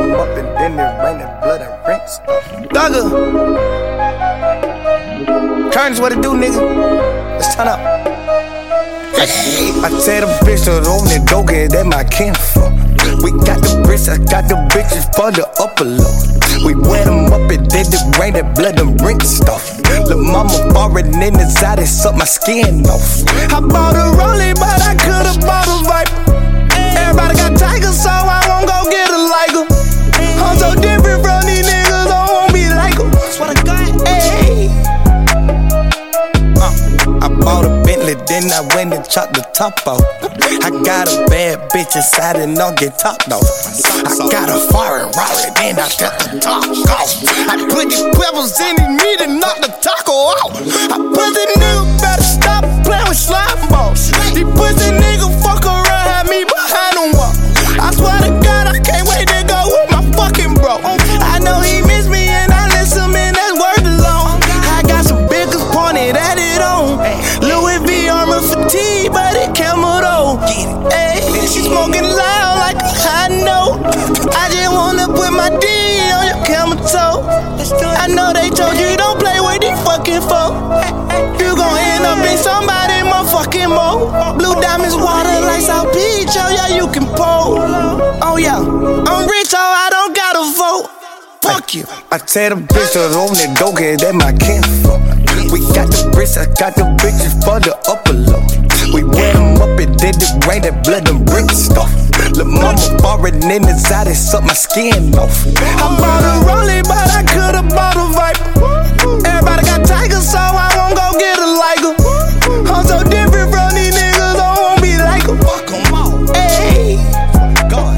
them up and then it rain and blood and rink stuff. Thugger. Curtains, what it do, nigga? Let's turn up. I tell the bitch to open the door, get that my kinfolk. We got the bricks, I got the bitches for the upper low. We wear them up and then the rain and blood and rink stuff. Lil' mama foreign in the side, it suck my skin off. I bought a Rollie, but I could've bought a Viper. Everybody got Tigers, so I won't go get a Liger. I'm so different from these niggas, I won't be like them. That's what I got. Hey. I bought a Bentley, then I went and chopped the top off. I got a bad bitch inside and don't get topped off. I got a foreign Rari, then I got the top off. I put the pebbles in his meat and knock the taco out. I put the nigga better stop playing with slime balls. These pussy nigga fuck around, had me behind them wall. I swear to God, I can't wait to go with my fucking bro. I know he miss me and I listen, man, that's worth alone. I got some biggest pointed at it on. Louis V armor fatigue, but it camel though. Hey, she smoking loud like a high note. I just wanna put my D on your camel toe. I know they told you don't play with these fucking folk. You gon' end up in somebody motherfucking mo. Blue diamonds, water like South Beach, oh yeah, you can pole. Oh yeah, I'm rich, oh I don't gotta vote. Fuck you. I tell them bitch to open the door, get that my kinfolk. We got the bricks, I got the bitches for the upper low. We wear them up and then the rain and blood and brick stuff. Lil' mama foreign in the side, it suck my skin off. I bought a Rollie, but I could've bought a Viper. Everybody got Tigers, so I won't go get a Liger. I'm so different from these niggas, I won't be like them. Fuck them all. Hey. God.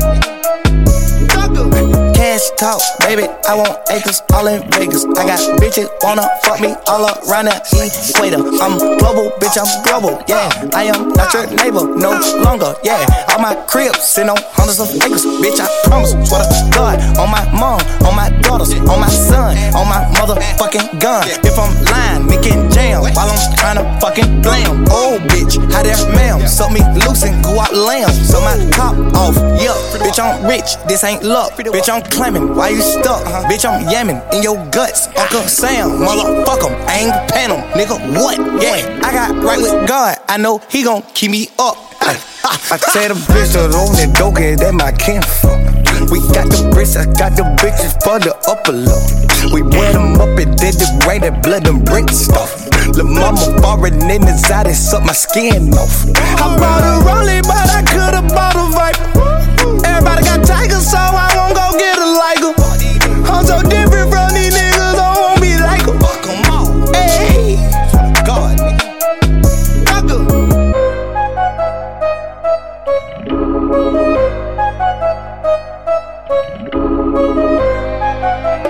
Cash talk, baby, I want acres all in Vegas. I got bitches wanna fuck me all around the equator. I'm global, bitch, I'm global, yeah. I am not your neighbor, no longer, yeah. All my cribs sit on hundreds of acres, bitch, I promise. Swear to God, on my mom, on my daughters, on my son, on my motherfucking gun. If I'm lying, me getting jammed while I'm tryna fucking blam. Oh, bitch, how that ma'am? Suck me loose and go out lamb. So my top off, yeah. Bitch, I'm rich, this ain't luck. Bitch, I'm claiming, why you stuck? Bitch, I'm yamming in your guts. Uncle Sam, motherfuck him, I ain't pan him, nigga, what? Yeah, I got right with God, I know he gon' keep me up. I tell the bitch to open the door, get that my kinfolk. We got the bricks, I got the bitches for the upper low. We wear them up and then the rain and blood and brick stuff. Lil' mama foreign in the side, it suck my skin off. I bought a Rollie, but I could've bought a Viper. Everybody got Tigers, so I won't go get a Liger. I'm so different from these niggas, I won't be like them. Fuck them all. Hey. God,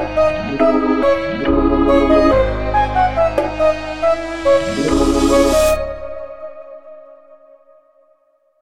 nigga.